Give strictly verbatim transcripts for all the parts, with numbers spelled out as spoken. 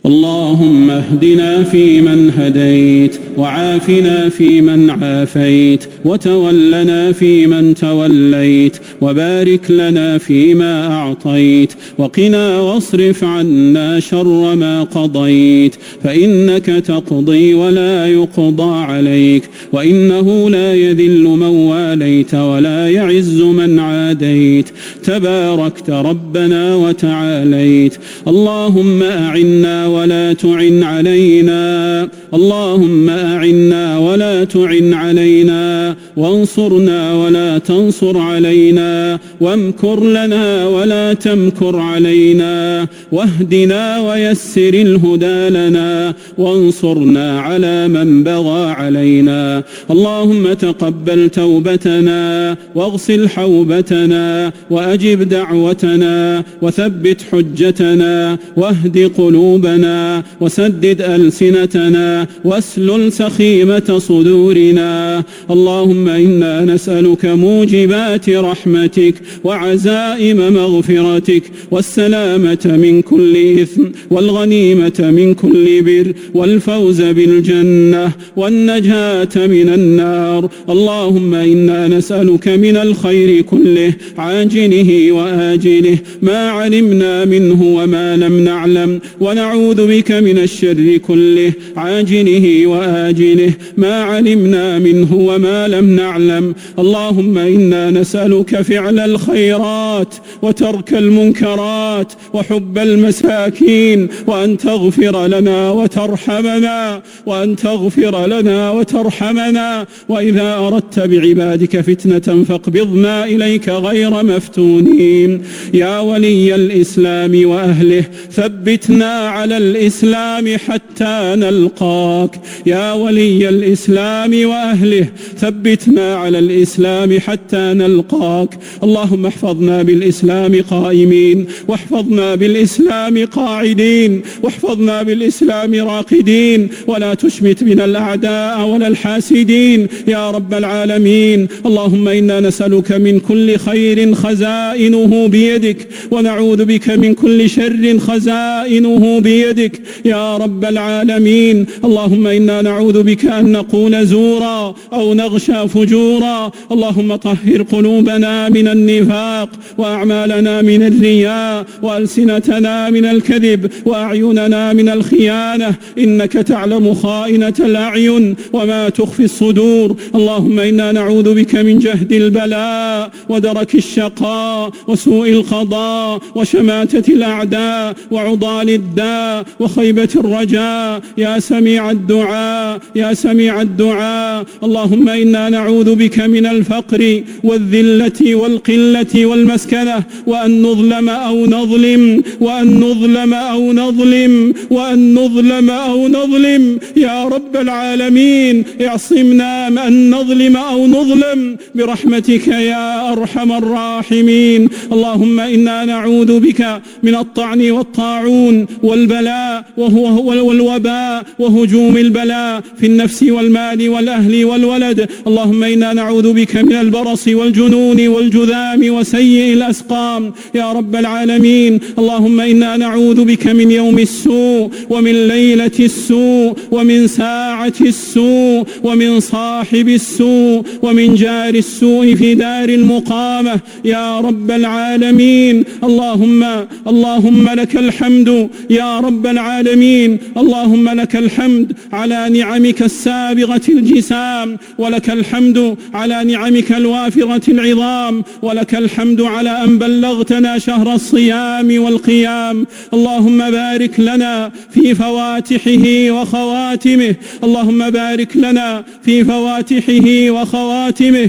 اللهم اهدنا فيمن هديت، وعافنا فيمن عافيت، وتولنا فيمن توليت، وبارك لنا فيما أعطيت، وقنا واصرف عنا شر ما قضيت، فإنك تقضي ولا يقضى عليك، وإنه لا يذل من واليت ولا يعز من عاديت، تباركت ربنا وتعاليت. اللهم أعنا ولا تعن علينا، اللهم أعنا ولا تعن علينا، وانصرنا ولا تنصر علينا، وامكر لنا ولا تمكر علينا، واهدنا ويسر الهدى لنا، وانصرنا على من بغى علينا. اللهم تقبل توبتنا، واغسل حوبتنا، وأجب دعوتنا، وثبت حجتنا، واهد قلوبنا، وسدد ألسنتنا، واسلل سخيمة صدورنا. اللهم إنا نسألك موجبات رحمتك، وعزائم مغفرتك، والسلامة من كل إثم، والغنيمة من كل بر، والفوز بالجنة، والنجاة من النار. اللهم إنا نسألك من الخير كله عاجله وآجله، ما علمنا منه وما لم نعلم، ونعوذ بك من الشر كله عاجله وآجله، ما علمنا منه وما لم نعلم. اللهم إنا نسألك فعل الخيرات، وترك المنكرات، وحب المساكين، وأن تغفر لنا وترحمنا، وأن تغفر لنا وترحمنا. وإذا أردت بعبادك فتنة فاقبضنا إليك غير مفتونين. يا ولي الإسلام وأهله، ثبتنا على الإسلام حتى نلقاك. يا ولي الإسلام وأهله، ثبتنا على الإسلام حتى نلقاك. اللهم احفظنا بالإسلام قائمين، واحفظنا بالإسلام قاعدين، واحفظنا بالإسلام راقدين، ولا تشمت بنا الأعداء ولا الحاسدين يا رب العالمين. اللهم إنا نسألك من كل خير خزائنه بيدك، ونعوذ بك من كل شر خزائنه بيدك يا رب العالمين. اللهم إنا نعوذ بك أن نقول زورا أو نغشى فجورا. اللهم طهر قلوبنا من النفاق، وأعمالنا من الرياء، وألسنتنا من الكذب، وأعيننا من الخيانة، إنك تعلم خائنة الأعين وما تخفي الصدور. اللهم إنا نعوذ بك من جهد البلاء، ودرك الشقاء، وسوء القضاء، وشماتة الأعداء، وعضال الداء، وخيبة الرجاء يا سميع الدعاء، يا سميع الدعاء. اللهم إنا نعوذ بك من الفقر والذلة والقلة والمسكنة، وأن نظلم أو نظلم، وأن نظلم أو نظلم، وأن نظلم أو نظلم يا رب العالمين. اعصمنا من أن نظلم أو نظلم برحمتك يا أرحم الراحمين. اللهم إنا نعوذ بك من الطعن والطاعون والبلاء وهو والوباء وهجوم البلاء في النفس والمال والأهل والولد. اللهم إنا نعوذ بك من البرص والجنون والجذام وسيء الأسقام يا رب العالمين. اللهم إنا نعوذ بك من يوم السوء، ومن ليلة السوء، ومن ساعة السوء، ومن صاحب السوء، ومن جار السوء في دار المقامة يا رب العالمين. اللهم اللهم لك الحمد يا رب العالمين. اللهم لك الحمد على نعمك السابغة الجسام، ولك الحمد على نعمك الوافرة العظام، ولك الحمد على أن بلغتنا شهر الصيام والقيام. اللهم بارك لنا في فواتحه وخواتمه، اللهم بارك لنا في فواتحه وخواتمه،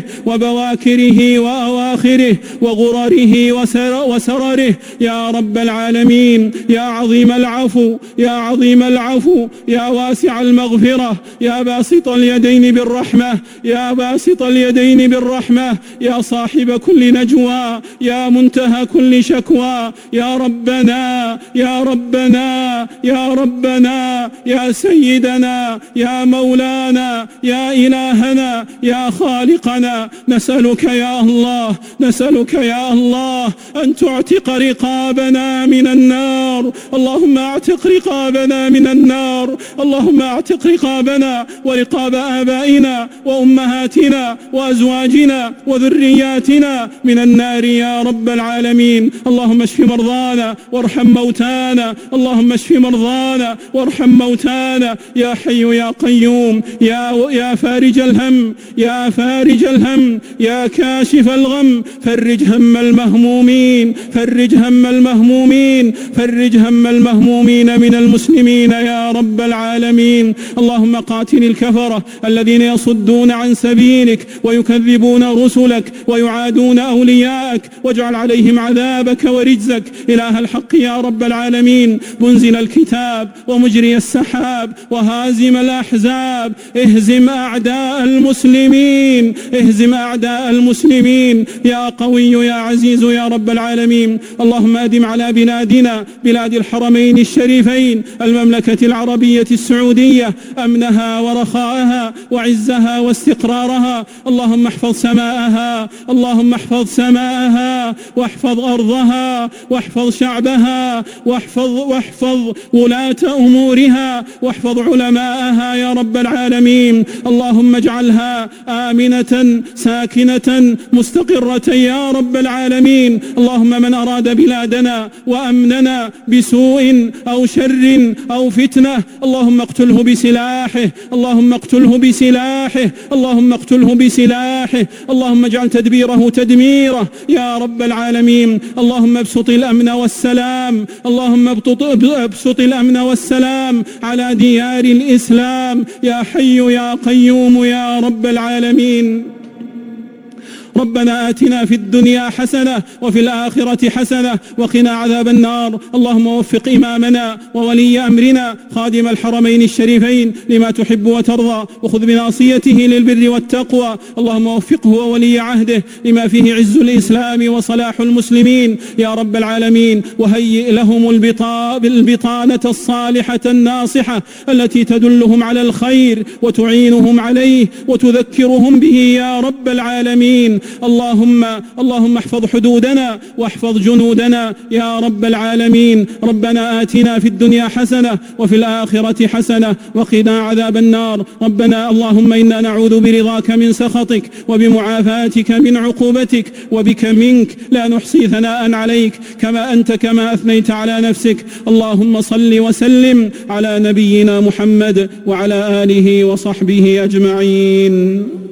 وبواكره وأواخره، وغرره وسرره يا رب العالمين. يا عظيم العفو، يا عظيم العفو، يا واسع المغفرة، يا باسط اليدين بالرحمة، يا باسط اليدين بالرحمة، يا صاحب كل نجوى، يا منتهى كل شكوى، يا ربنا يا ربنا ربنا يا ربنا يا سيدنا يا مولانا يا إلهنا يا خالقنا، نسألك يا الله نسألك يا الله أن تعتق رقابنا من النار. اللهم اعتق رقابنا من النار، اللهم اعتق رقابنا ورقاب آبائنا وأمهاتنا وأزواجنا وذرياتنا من النار يا رب العالمين. اللهم اشف مرضانا وارحم موتانا، اللهم اشف مرضانا وارحم موتانا يا حي يا قيوم يا يا فارج الهم يا فارج الهم يا كاشف الغم، فرج هم المهمومين فرج هم المهمومين فرج هم المهمومين من المسلمين يا رب العالمين. اللهم قاتل الكفرة الذين يصدون عن سبيلك ويكذبون رسلك ويعادون أولياءك، واجعل عليهم عذابك ورجزك إله الحق يا رب العالمين. منزل الكتاب ومجري السحاب وهازم الأحزاب، اهزم أعداء المسلمين اهزم أعداء المسلمين يا قوي يا عزيز يا رب العالمين. اللهم أدم على بلادنا بلاد الحرمين الشريفين المملكة العربية السعودية أمنها ورخاءها وعزها واستقرارها. اللهم احفظ سماءها اللهم احفظ سماءها واحفظ أرضها واحفظ شعبها واحفظ, واحفظ ولاة أمورها واحفظ علماءها يا رب العالمين. اللهم اجعلها آمنة ساكنة مستقرة يا رب العالمين. اللهم من أراد بلادنا وأمننا بسوء أو شر أو فتنة اللهم اقتله بسلاحه اللهم اقتله بسلاحه اللهم اقتله بسلاحه اللهم اجعل تدبيره تدميره يا رب العالمين. اللهم ابسط الأمن والسلام اللهم ابسط الأمن والسلام على ديار الإسلام يا حي يا قيوم يا رب العالمين. ربنا آتنا في الدنيا حسنة وفي الآخرة حسنة وقنا عذاب النار. اللهم وفق إمامنا وولي أمرنا خادم الحرمين الشريفين لما تحب وترضى، وخذ بناصيته للبر والتقوى. اللهم وفقه وولي عهده لما فيه عز الإسلام وصلاح المسلمين يا رب العالمين، وهيئ لهم البطانة الصالحة الناصحة التي تدلهم على الخير وتعينهم عليه وتذكرهم به يا رب العالمين. اللهم اللهم احفظ حدودنا واحفظ جنودنا يا رب العالمين. ربنا آتنا في الدنيا حسنة وفي الآخرة حسنة وقنا عذاب النار. ربنا اللهم إنا نعوذ برضاك من سخطك وبمعافاتك من عقوبتك، وبك منك لا نحصي ثناء عليك كما أنت كما أثنيت على نفسك. اللهم صل وسلم على نبينا محمد وعلى آله وصحبه أجمعين.